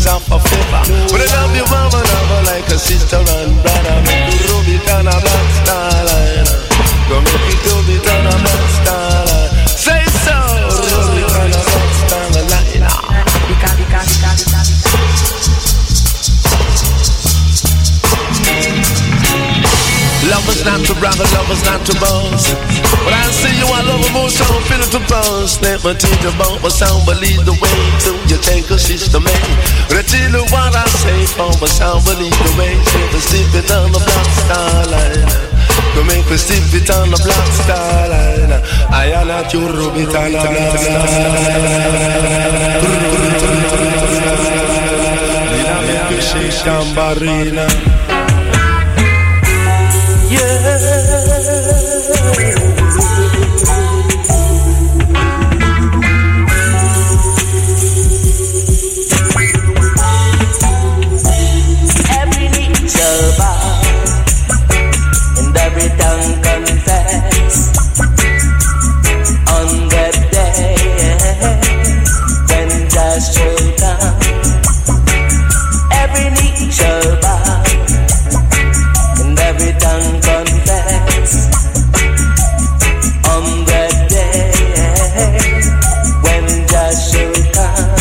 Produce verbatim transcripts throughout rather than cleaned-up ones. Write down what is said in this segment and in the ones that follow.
wings off a feather. But I love you mama, never like a sister and brother. Make you rub it on a black starline. Go make it rub it on a black starline. Say so, rub it on a black starline. Bika, bika, bika, bika, bika. Love is not to brother, love is not to boss. But I see you, I love emotion, feel it to bounce. Never teach about my sound, but lead the way to you take a sister man. But I tell you what I say, for my sound, but lead the way. Make me slip it on the black starline. Go make me slip it on the black starline. I am not your rub it on the black starline. Every knee shall bow and every tongue confess on that day when Jah shall come. Every knee shall bow and every tongue confess on that day when Jah shall come.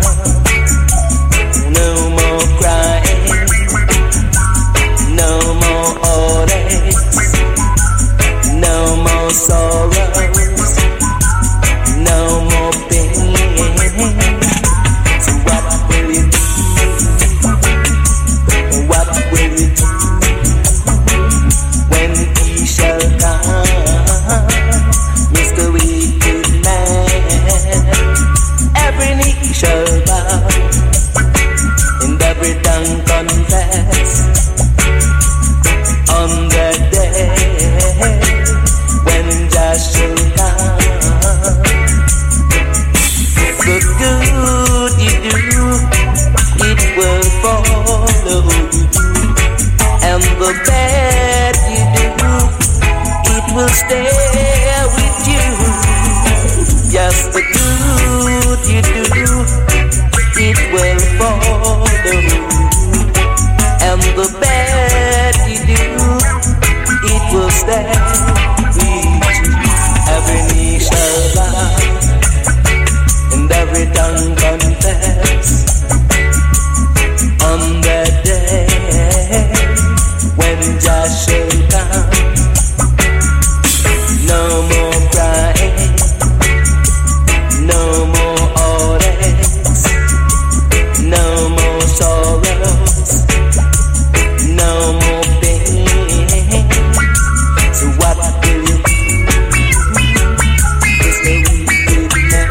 No more crying, no more heartaches, no more sorrows, no more pain. So what will you do? What will you do when he shall come, Mister Wicked Man? Every knee shall bow and every tongue confess on that day when Jah shall come. The good you do, it will follow you, and the bad you do, it will stay with you. Just the good you do, it will follow you, and the bad you do, it will stay with you. Every knee shall bow and every tongue confess on that day when Jah shall come. No more crying, no more heartaches, no more sorrows, no more pain. So what will you do? It's the wicked man.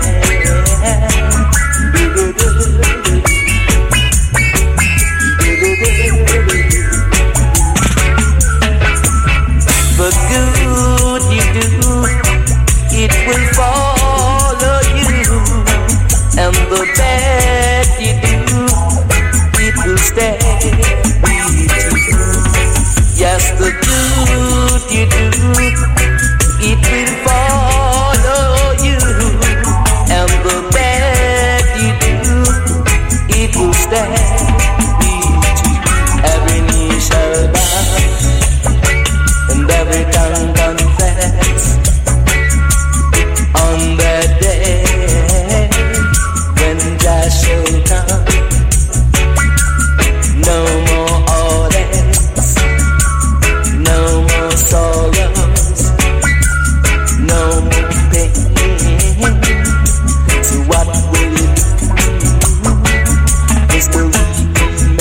The good you do, it will follow you, and the bad you do, it will stay with you. Yes, the good you do, it will follow you, and the bad you do, it will stay with you. Every knee shall bow and every tongue confess on that day when Jah shall come. No more heartaches, no more sorrows, no more pain. So what will you do, Mister Wicked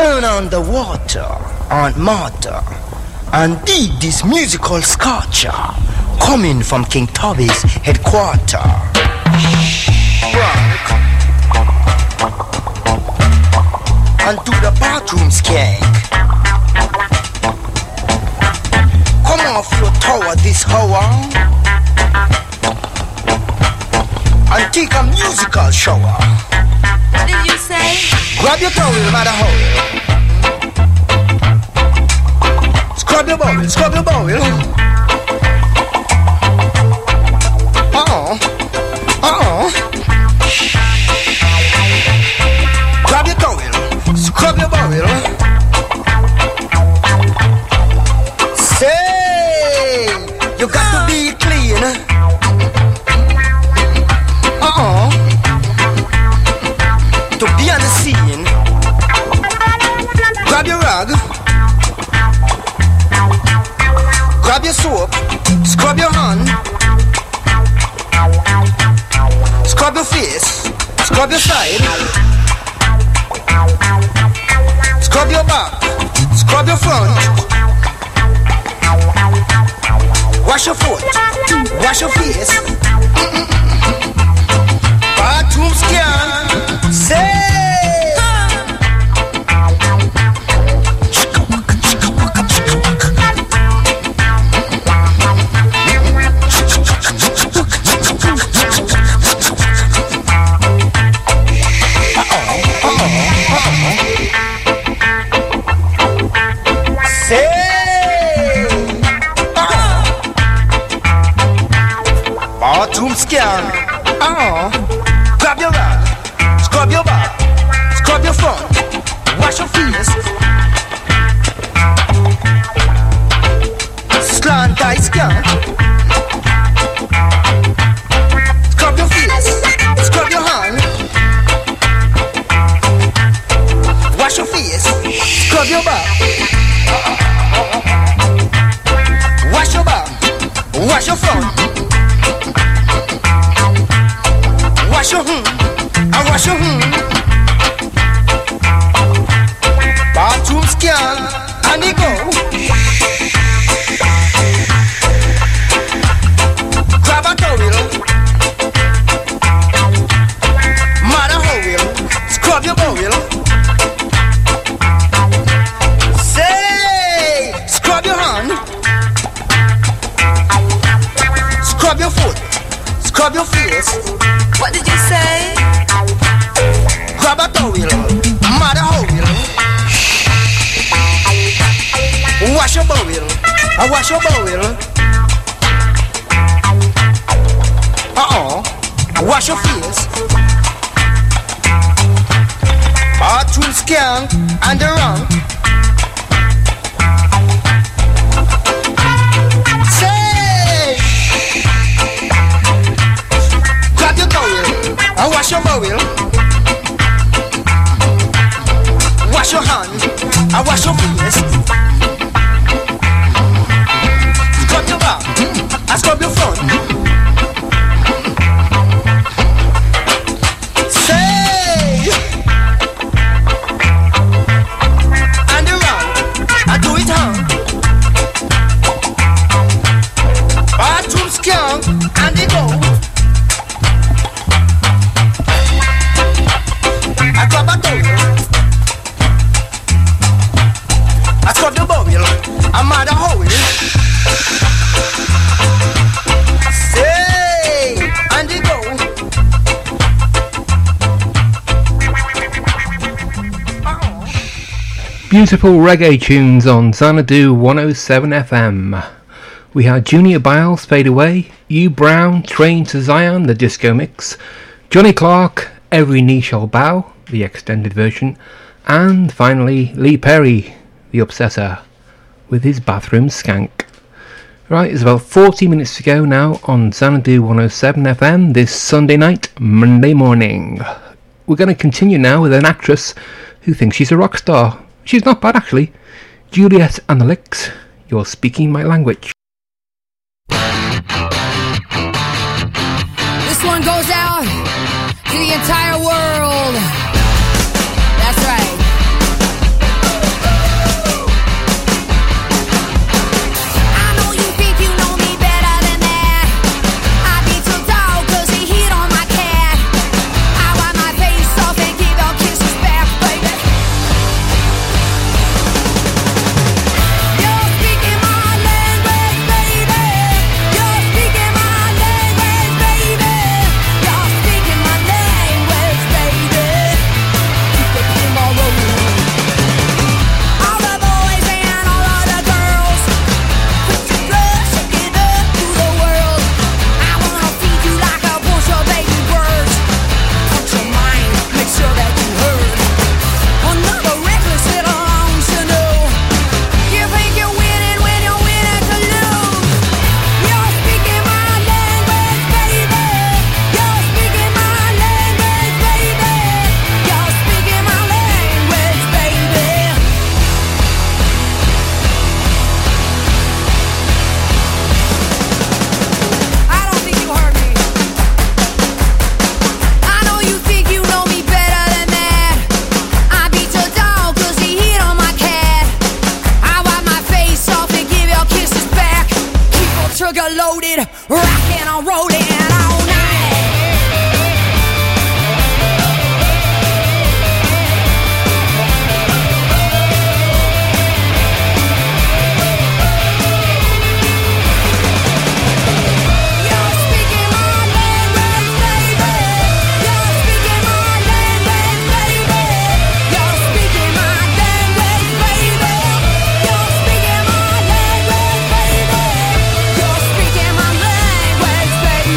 turn on the water, Aunt Martha, and dig this musical scorcher coming from King Tubby's headquarter. Frank, and to the bathroom skank. Come off your tower this hour and take a musical shower. What did you say? Grab your towel, matter how. Scrub your bowel, scrub your bowel. Uh-uh, uh-uh. Grab your towel, scrub your bowel. Say, you got to be clean. Uh-uh. To be on the scene. Grab your rag. Grab your soap. Scrub your hand. Scrub your face. Scrub your side. Scrub your back. Scrub your front. Wash your foot. Wash your face. Bathroom scan. Say. Bathroom scan. Uh-uh. Grab your rag. Scrub your back. Scrub your front. Wash your face. Slant eye scan. Scrub your face. Scrub your hand. Wash your face. Scrub your back. Wash your back. Wash your front. Wash your hmm, I wash your hmm. Bathroom scan, and he go. Grab a towel. Matter how will. Scrub your bowel. Say, scrub your hand. Scrub your foot. Scrub your face. What did you say? Grab a towel, matter how will. Wash your bowel, I wash your bowel. Uh-uh, wash your face. Bathroom scan and the rank. Say, grab your towel, I wash your bowel. Wash your hand, I wash your face. Scrub your back, I scrub your front. Say, and around, I do it on. Bathroom scan, and they go. I grab a towel. I scrub the bowel, I'm mad at how it is. Say, and they go. Uh-oh. Beautiful reggae tunes on Xanadu one oh seven F M. We had Junior Biles, Fade Away, U Brown, Train to Zion, the disco mix, Johnny Clark, Every Knee Shall Bow, the extended version, and finally Lee Perry, the Obsessor, with his Bathroom Skank. Right, it's about forty minutes to go now on Xanadu one oh seven F M this Sunday night, Monday morning. We're going to continue now with an actress who thinks she's a rock star. She's not bad actually. Juliet and the Licks, You're Speaking My Language. This one goes out to the entire world. That's right. rocking and rolling all night. You're speaking my language, baby. You're speaking my language, baby. You're speaking my language, baby. You're speaking my language, baby. You're speaking my language, baby.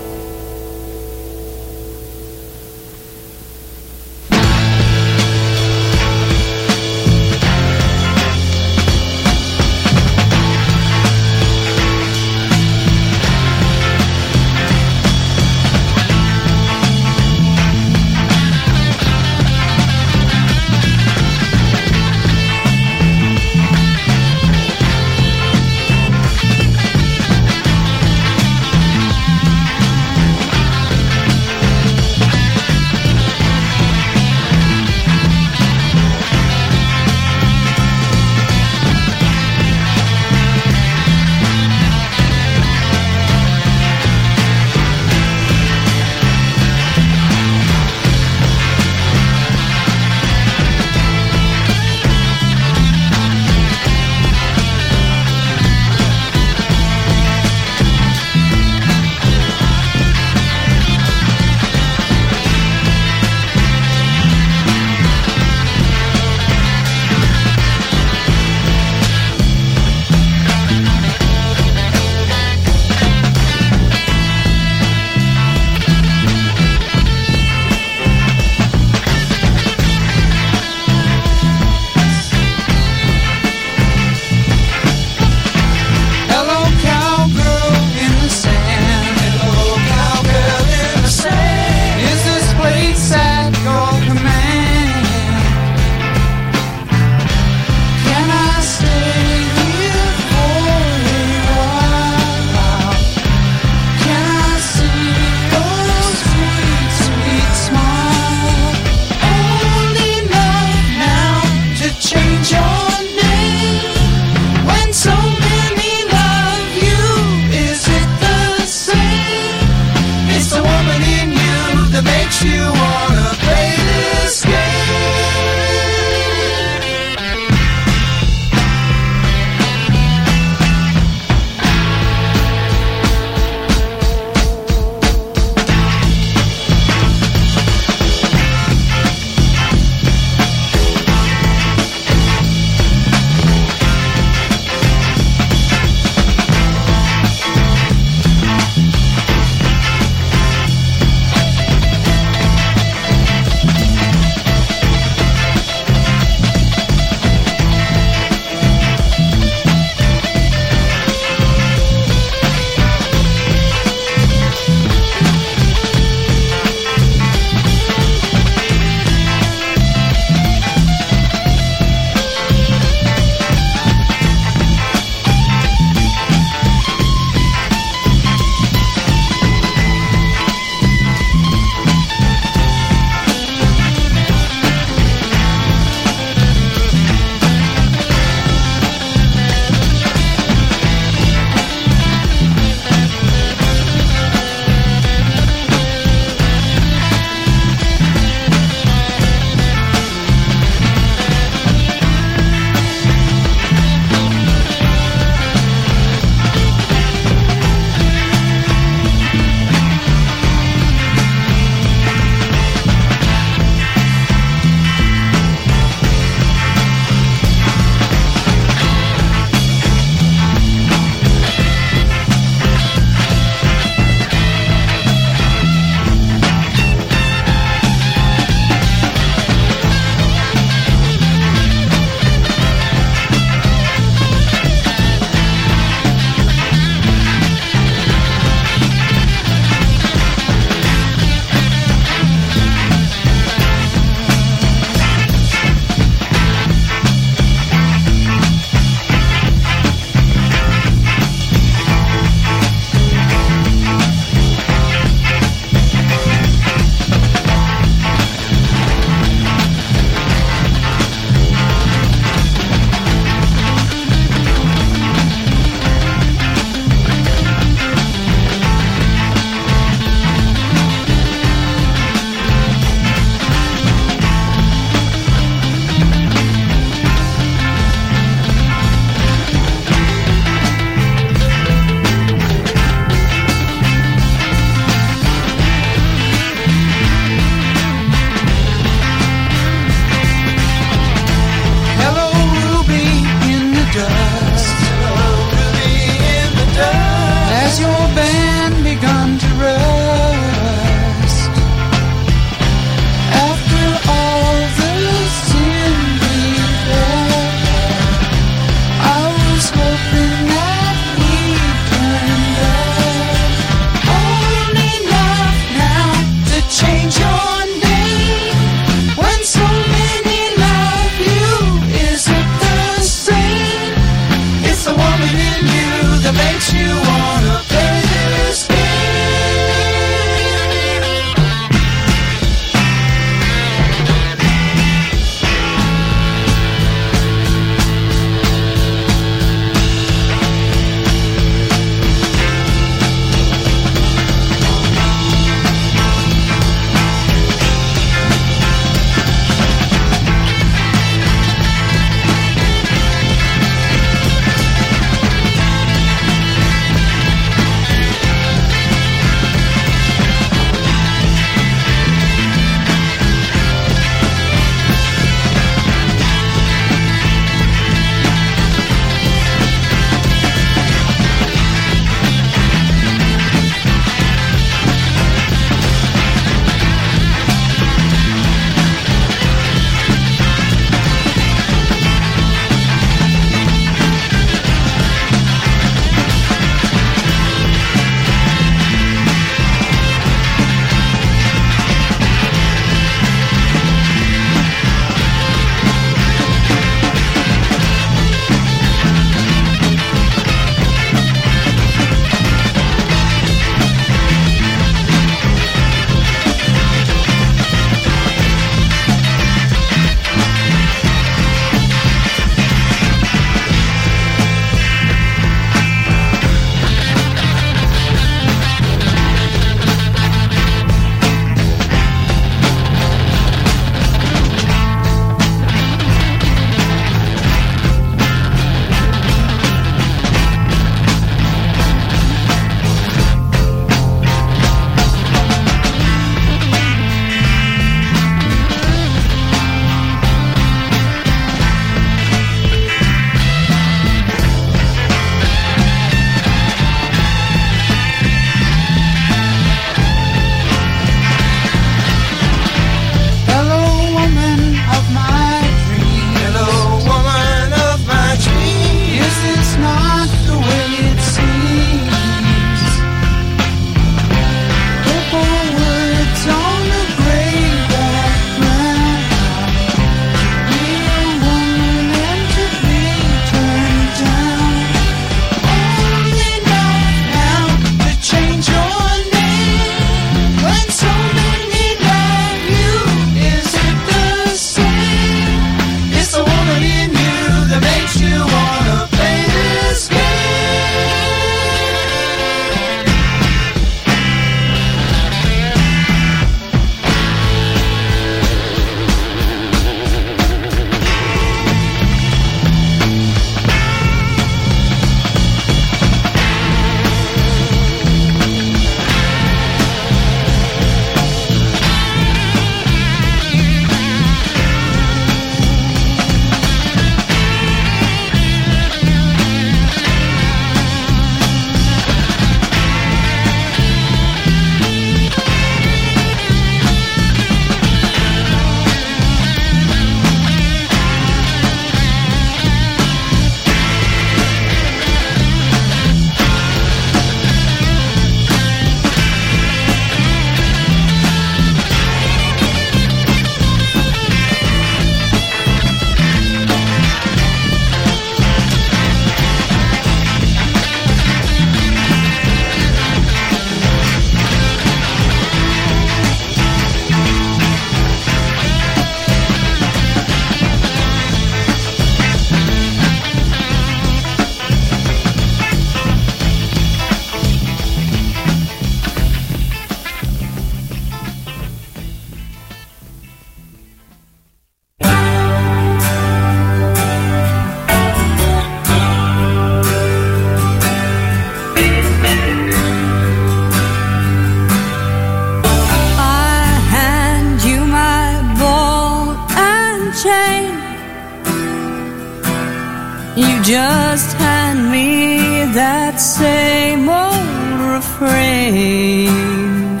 You just hand me that same old refrain.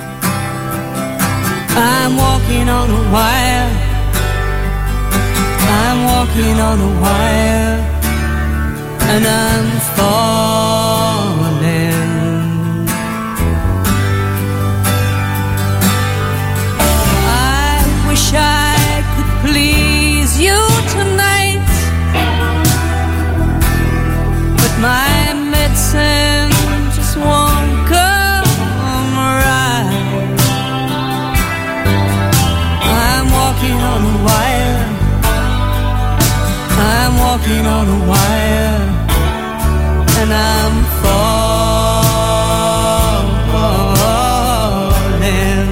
I'm walking on a wire, I'm walking on a wire, and I'm falling. I wish I could please you tonight, but my medicine just won't come right. I'm walking on a wire, I'm walking on a wire, and I'm falling.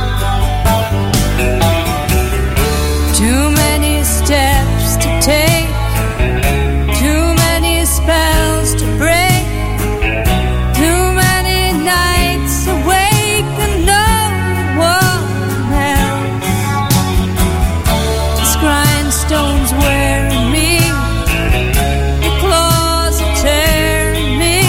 Too many steps to take, too many spells to break, too many nights awake and no one else. This grindstone's wearing me, your claws are tearing me,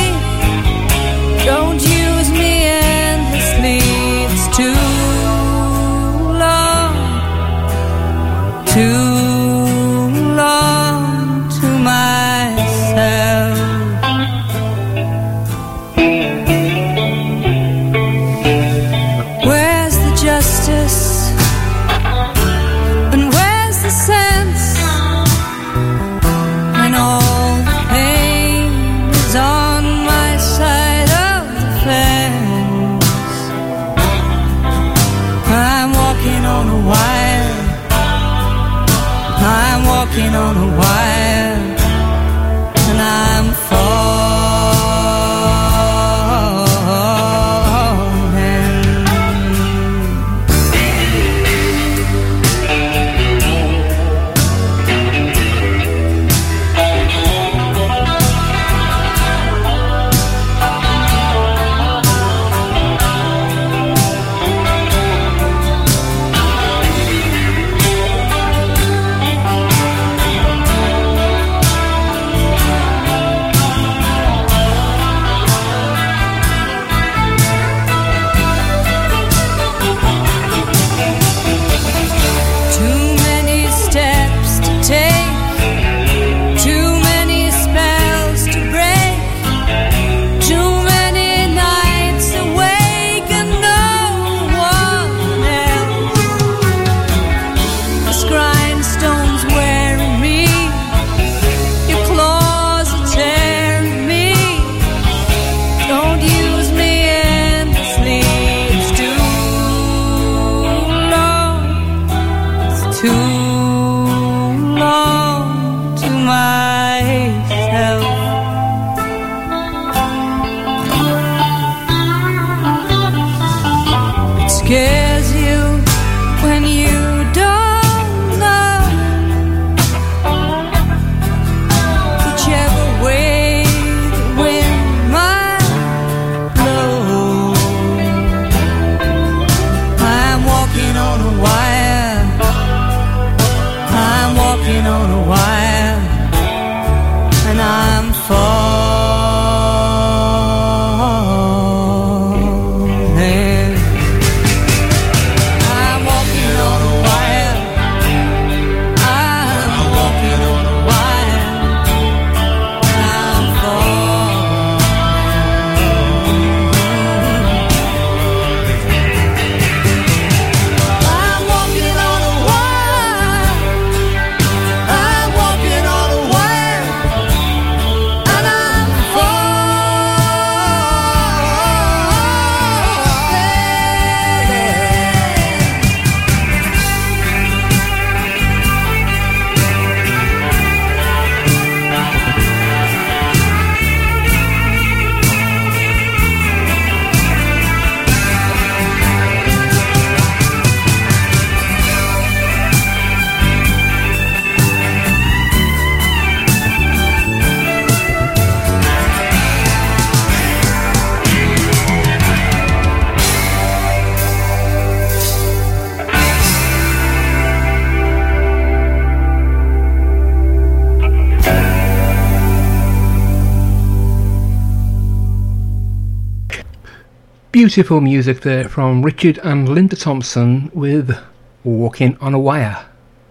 Beautiful music there from Richard and Linda Thompson with Walking on a Wire.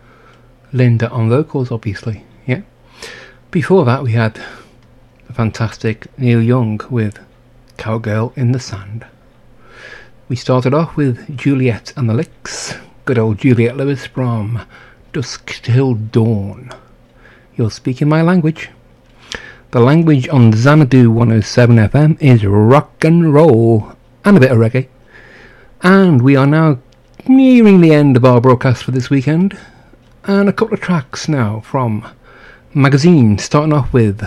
Linda on vocals, obviously, yeah. Before that we had the fantastic Neil Young with Cowgirl in the Sand. We started off with Juliet and the Licks, good old Juliette Lewis from Dusk Till Dawn. You're speaking my language. The language on Xanadu one oh seven F M is rock and roll and a bit of reggae. And we are now nearing the end of our broadcast for this weekend. And a couple of tracks now from Magazine, starting off with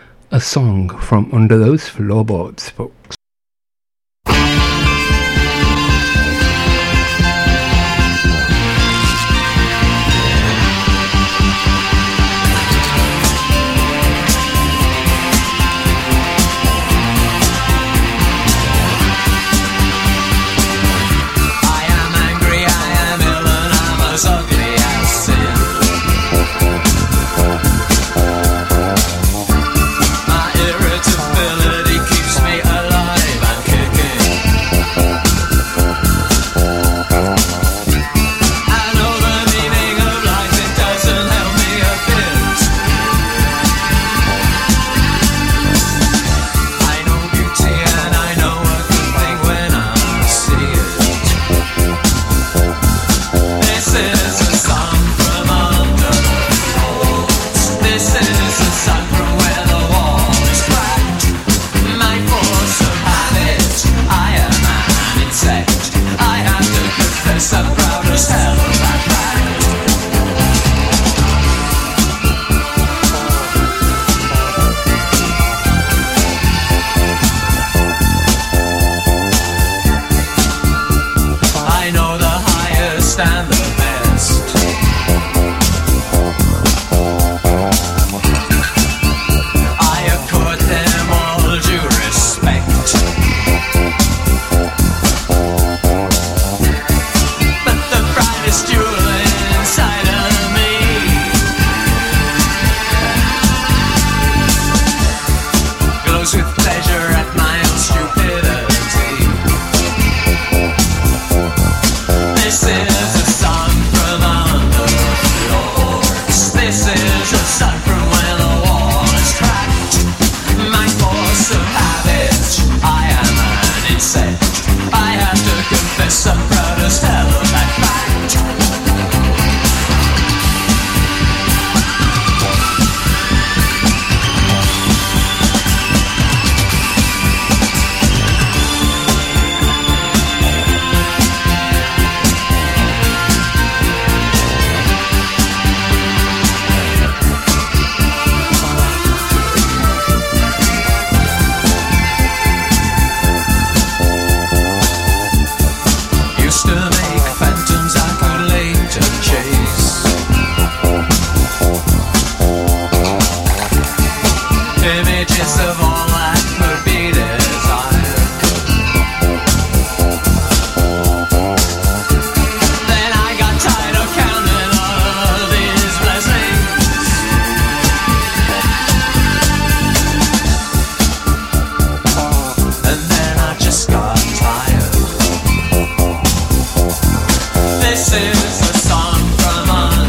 a song from Under Those Floorboards, folks.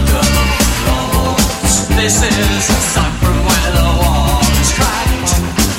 This is a song from where the wall is cracked.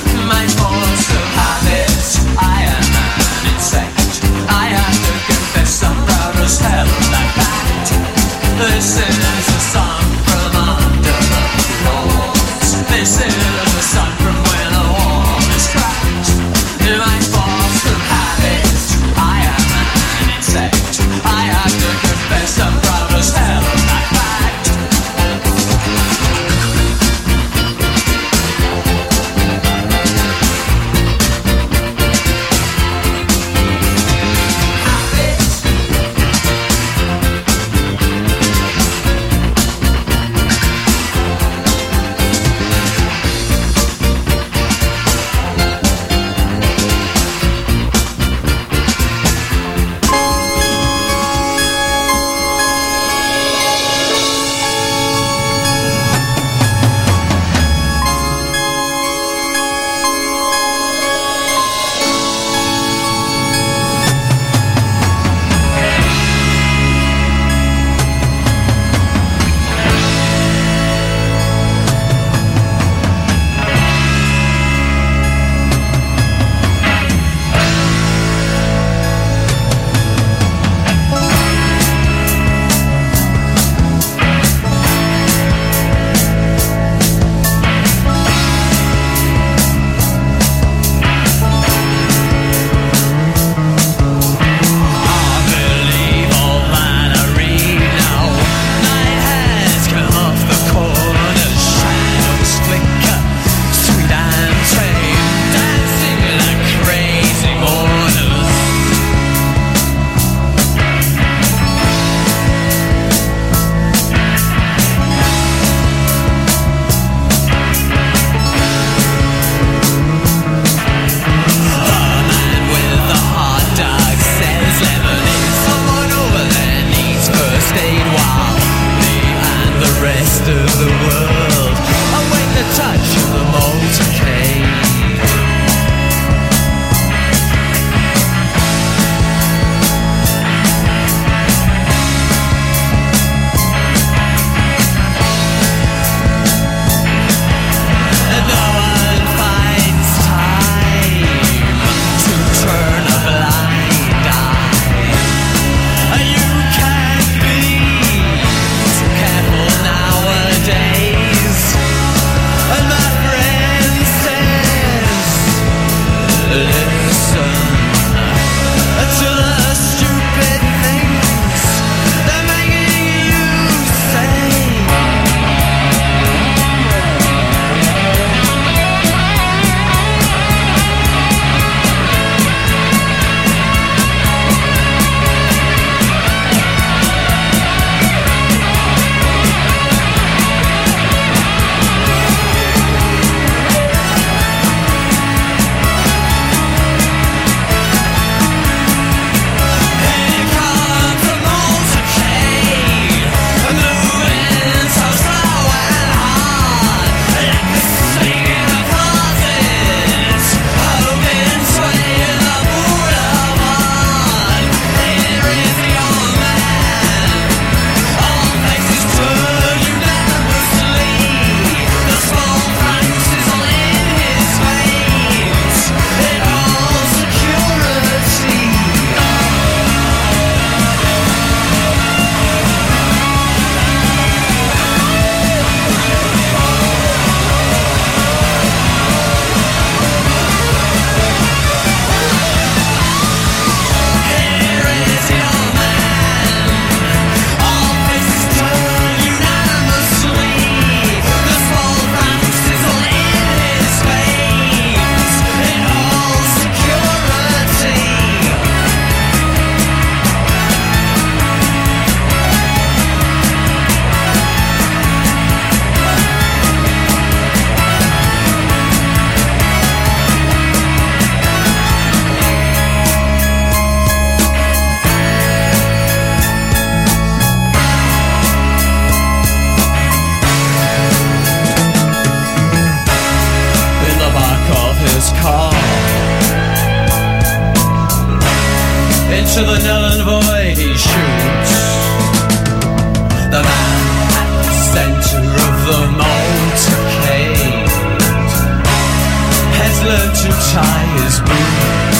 into the null and void he shoots. The man at the centre of the motorcade has learned to tie his boots.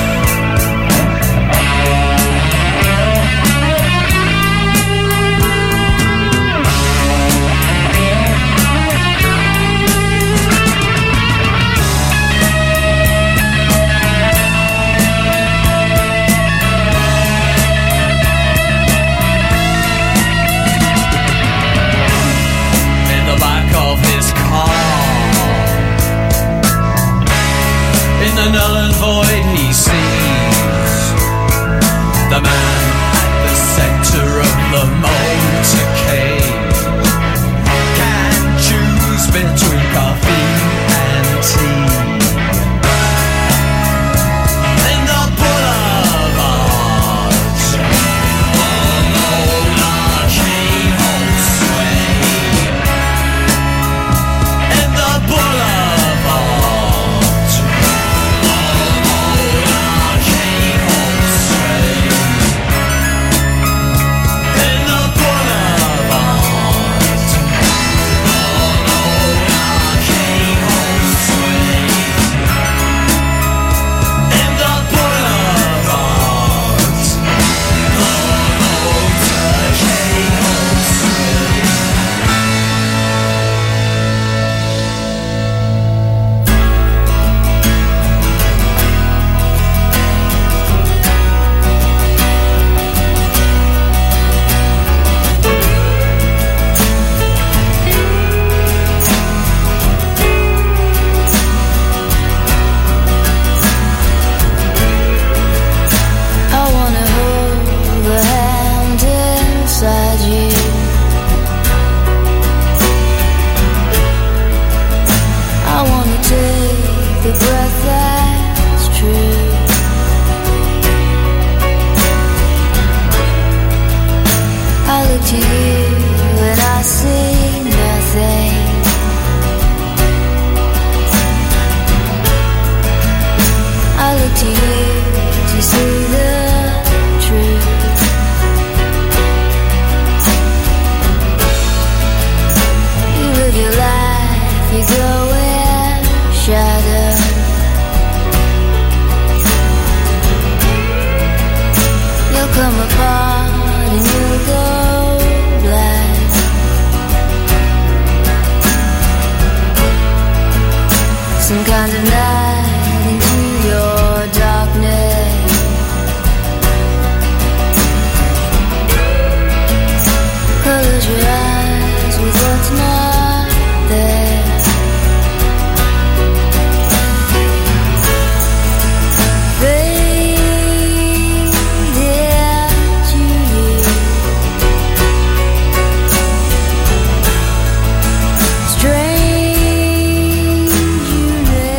The null and void he sees the man at the centre of the motorcade can choose between coffee and tea in the boulevard. Monarchy holds sway in the boulevard. Strange you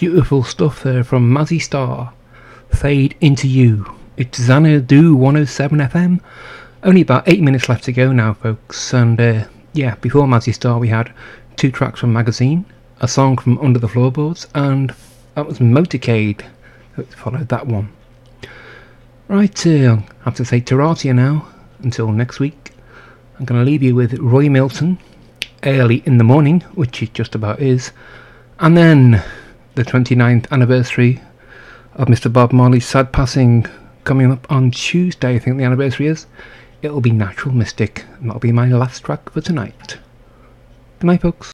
Beautiful stuff there from Mazzy Star. Fade Into You. It's Xanadu one oh seven F M. Only about eight minutes left to go now, folks. And uh, yeah, before Mazzy Star we had two tracks from Magazine, a song from Under the Floorboards, and that was Motorcade that followed that one. Right, uh, I have to say Taratia now. Until next week, I'm going to leave you with Roy Milton, Early in the Morning, which it just about is, and then the twenty-ninth anniversary of Mister Bob Marley's sad passing coming up on Tuesday. I think the anniversary is. It'll be Natural Mystic, and that'll be my last track for tonight. Good night, folks.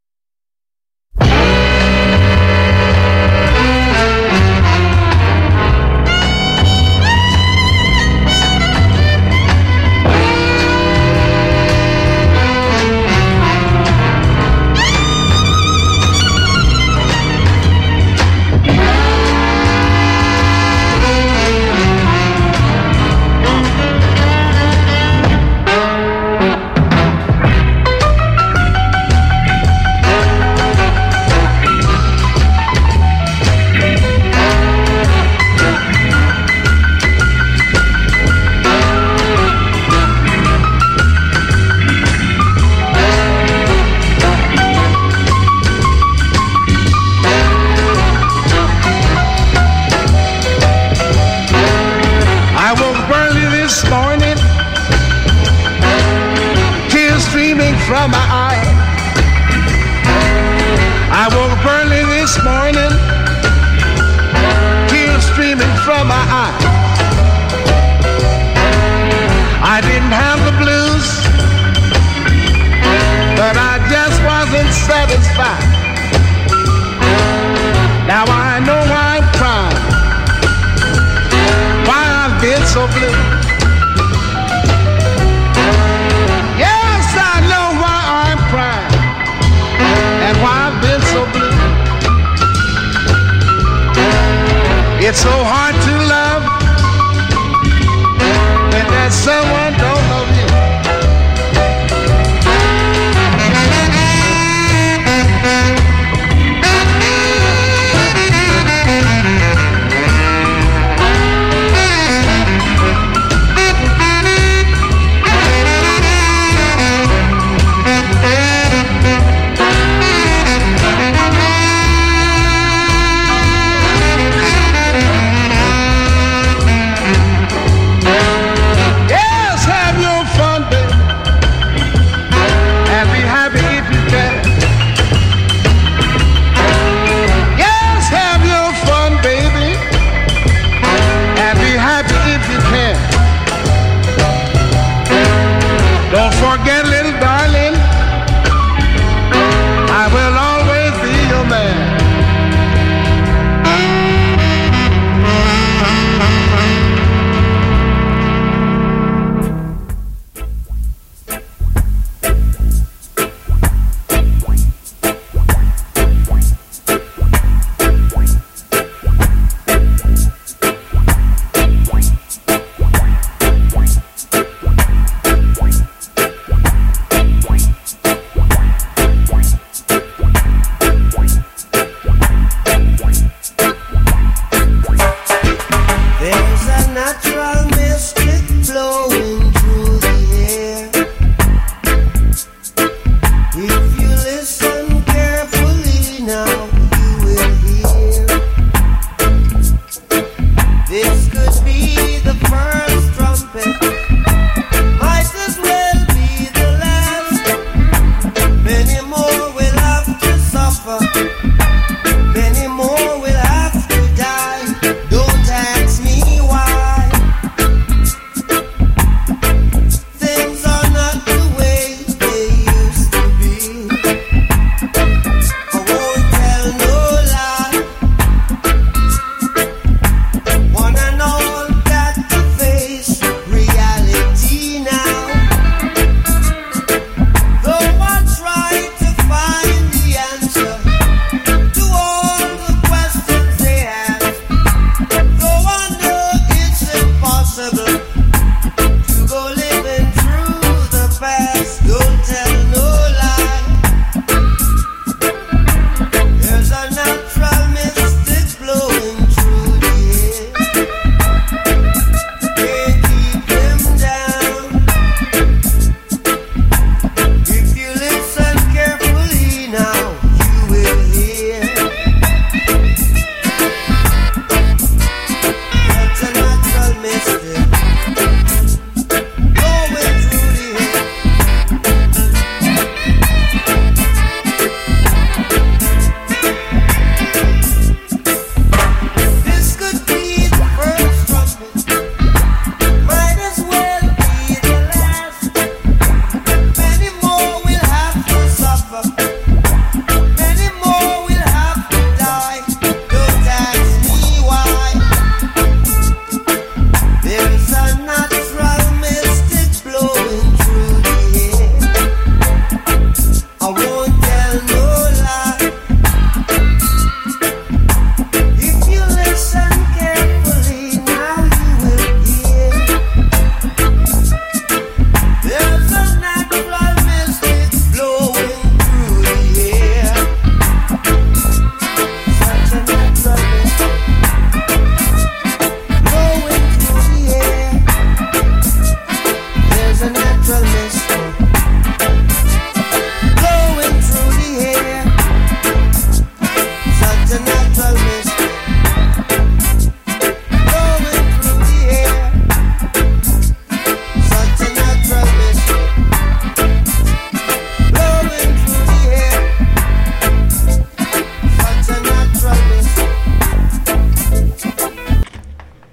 From my eye, I woke up early this morning, tears streaming from my eye. I didn't have the blues, but I just wasn't satisfied. Now I know why I'm crying, why I've been so blue. It's so hard to love when that someone don't love you.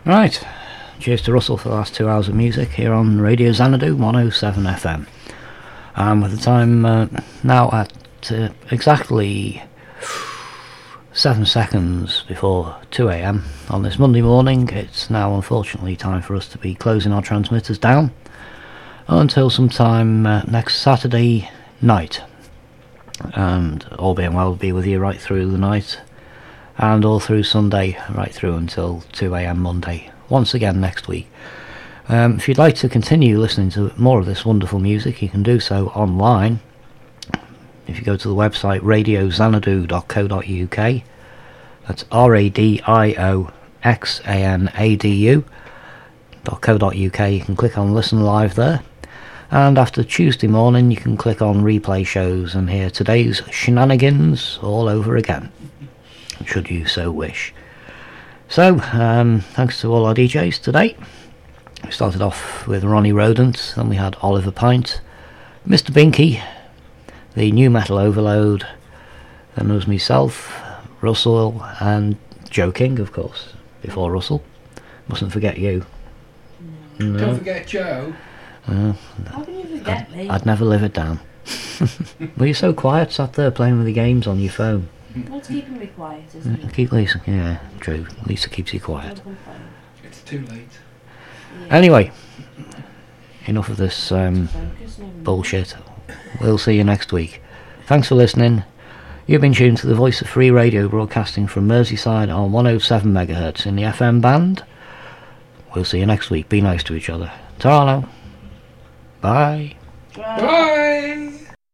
Right, cheers to Russell for the last two hours of music here on Radio Xanadu one oh seven F M. Um, with the time uh, now at uh, exactly seven seconds before two a m on this Monday morning, it's now unfortunately time for us to be closing our transmitters down until sometime uh, next Saturday night. And all being well, we'll be with you right through the night and all through Sunday, right through until two a m Monday, once again next week. Um, if you'd like to continue listening to more of this wonderful music, you can do so online. If you go to the website radio xanadu dot co dot u k, that's R A D I O X A N A D U dot co dot u k, you can click on Listen Live there. And after Tuesday morning, you can click on Replay Shows and hear today's shenanigans all over again, should you so wish. So, um, thanks to all our D Js today. We started off with Ronnie Rodent, then we had Oliver Pint, Mister Binky, the New Metal Overload, then there was myself, Russell, and Joe King, of course, before Russell. Mustn't forget you. No. Don't forget Joe. Uh, How can you forget I'd, me? I'd never live it down. Were you so quiet, sat there playing with the games on your phone? What's keeping me quiet, isn't it? Keep Lisa, yeah, true. Lisa keeps you quiet. Don't complain. It's too late. Yeah. Anyway, enough of this um, Focus on- bullshit. We'll see you next week. Thanks for listening. You've been tuned to the Voice of Free Radio, broadcasting from Merseyside on one oh seven megahertz in the F M band. We'll see you next week. Be nice to each other. Ta-ra now. Bye. Bye!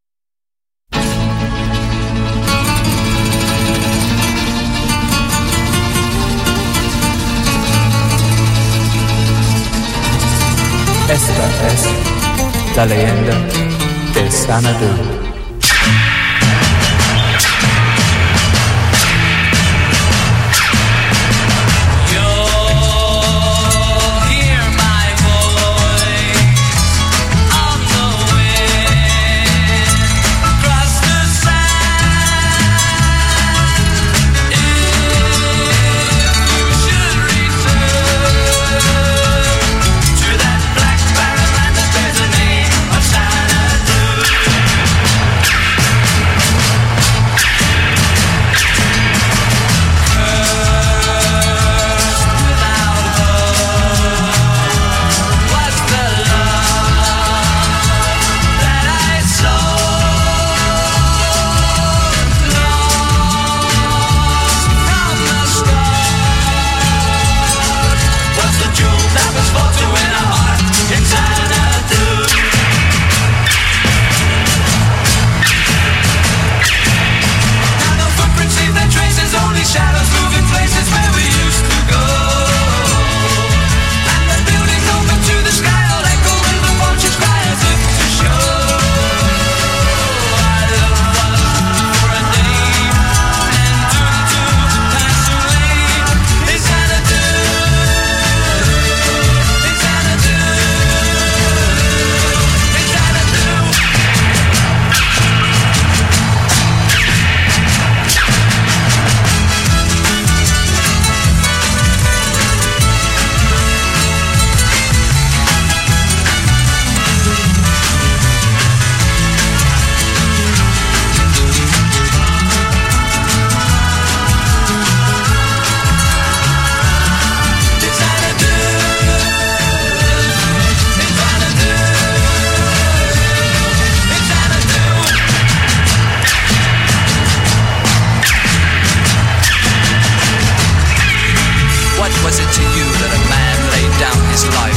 Esta es la leyenda de Xanadu.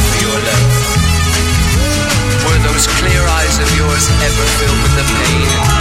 Ever filled with the pain